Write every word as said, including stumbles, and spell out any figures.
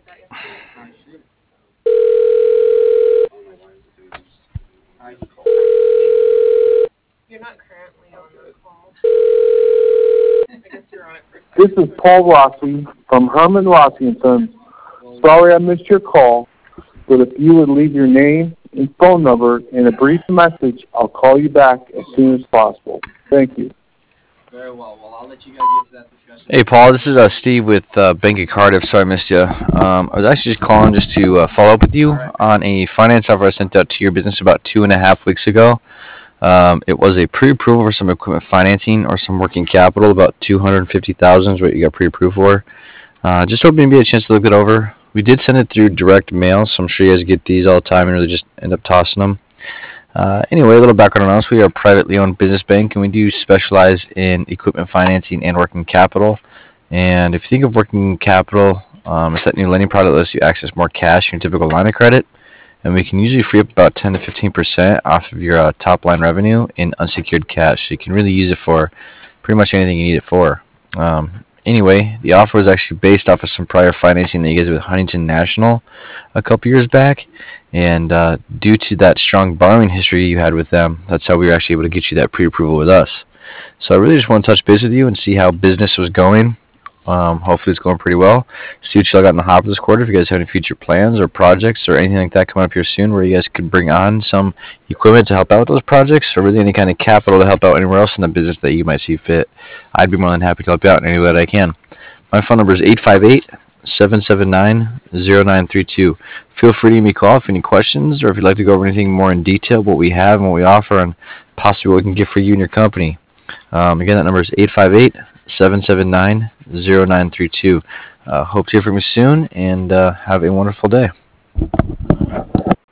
This is Paul Rossi from Herman Rossi and Sons. Sorry I missed your call, but if you would leave your name and phone number in a brief message, I'll call you back as soon as possible. Thank you. Very well. Well, I'll let you guys get to that discussion. Hey, Paul, this is uh, Steve with uh, Bank of Cardiff. Sorry I missed you. Um, I was actually just calling just to uh, follow up with you right. on a finance offer I sent out to your business about two and a half weeks ago. Um, it was a pre-approval for some equipment financing or some working capital. About two hundred fifty thousand dollars is what you got pre-approved for. Uh, just hoping to be a chance to look it over. We did send it through direct mail, so I'm sure you guys get these all the time and really just end up tossing them. Uh, anyway, a little background on us. We are a privately owned business bank, and we do specialize in equipment financing and working capital. And if you think of working capital, um, it's that new lending product that lets you access more cash in your typical line of credit. And we can usually free up about ten to fifteen percent off of your uh, top line revenue in unsecured cash. So you can really use it for pretty much anything you need it for. Um, anyway, the offer was actually based off of some prior financing that you guys did with Huntington National a couple years back. And uh, due to that strong borrowing history you had with them, that's how we were actually able to get you that pre-approval with us. So I really just want to touch base with you and see how business was going. Um, hopefully it's going pretty well. See what you got in the hopper this quarter. If you guys have any future plans or projects or anything like that coming up here soon where you guys could bring on some equipment to help out with those projects or really any kind of capital to help out anywhere else in the business that you might see fit, I'd be more than happy to help you out in any way that I can. My phone number is eight five eight, seven seven nine, zero nine three two. Feel free to give me a call if you have any questions or if you'd like to go over anything more in detail, what we have and what we offer and possibly what we can get for you and your company. Um, again, that number is eight five eight, seven seven nine, zero nine three two. Uh, hope to hear from you soon, and uh, have a wonderful day.